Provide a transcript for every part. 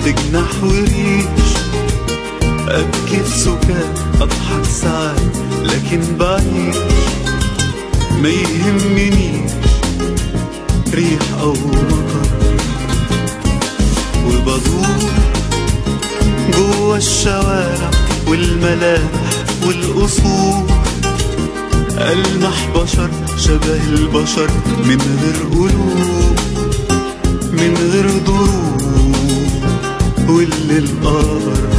بجناح وريش، أبكي في سكات أضحك ساعات لكن بعيش، ما يهمنيش ريح أو مطر. وبدور جوا الشوارع والملاح والقصور، ألمح بشر شبه البشر من غير قلوب، من غير ضروب، واللي القدر.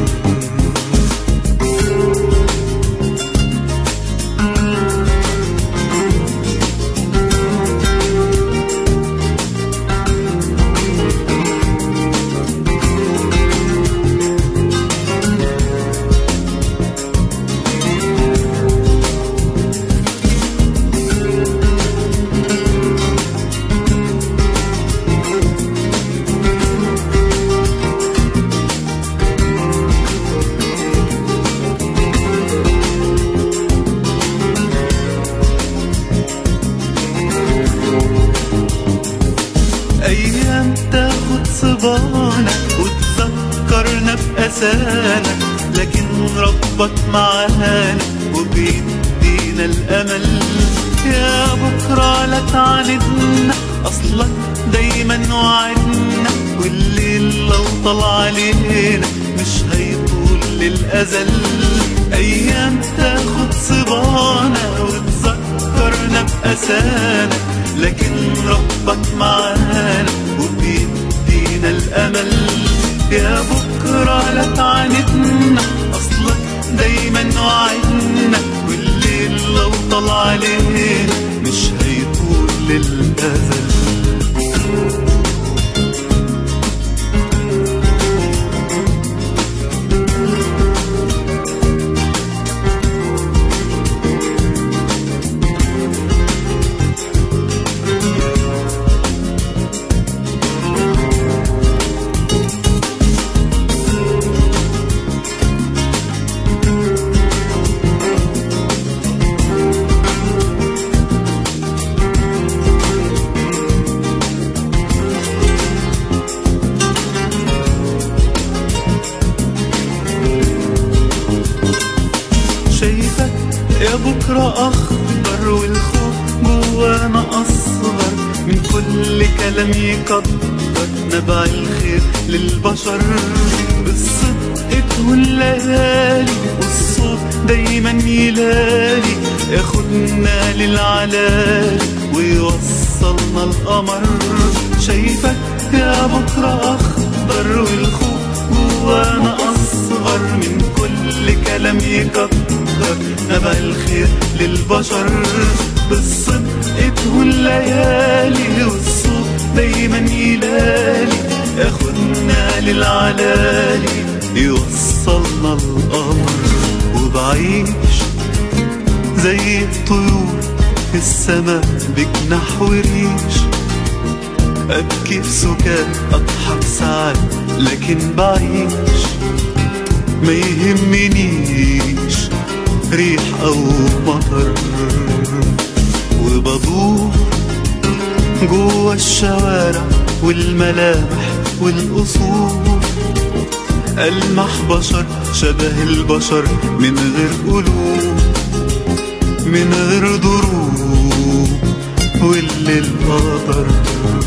أيام تاخد صبانا وتذكرنا بأسانا، لكن ربك معانا وبيدينا الأمل. يا بكرة لا تعاندنا، أصلك دايما وعدنا، والليل لو طلع علينا مش هيطول للأزل. أيام تاخد صبانا وتذكرنا بأسانا، لكن ربك معانا وبيدينا الأمل. يا بكرة لا تعاندنا، أصلك دايما وعدنا، والليل لو طلع علينا مش هيطول للأزل. شايفك يا بكرة أخضر، والخوف جوانا أصغر من كل كلام يقدر نبع الخير للبشر. بالصدق تهون الليالي والصوت دايما يلالي، ياخدنا للعلالي ويوصلنا القمر. شايفك يا بكرة أخضر، والخوف جوانا أصغر من كل كلام يقدر نبع الخير للبشر. بالصدق تهون الليالي والصوت دايما يلالي، ياخدنا للعلالي يوصلنا القمر. وبعيش زي الطيور في السماء بجناح وريش، أبكي في سكات أضحك ساعات لكن بعيش، ما يهمنيش ريح أو مطر. وبدور جوا الشوارع والملامح والقصور، ألمح بشر شبه البشر من غير قلوب، من غير ضروب، واللي القدر.